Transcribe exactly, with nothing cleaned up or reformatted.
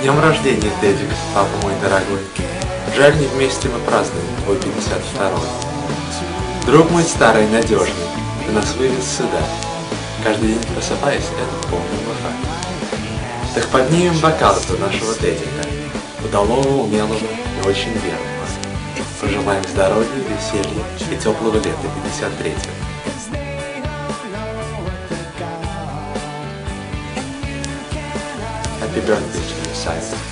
днем рождения, Дэдик, папа мой дорогой. Жаль, не вместе мы празднуем твой пятьдесят второй. Друг мой старый, надежный, ты нас вывез сюда. Каждый день просыпаясь, это помним факт. Так поднимем бокал за нашего Дэдика, удалого, умелого и очень верного. Пожелаем здоровья, веселья и теплого лета пятьдесят третьего. Happy birthday to you, Simon.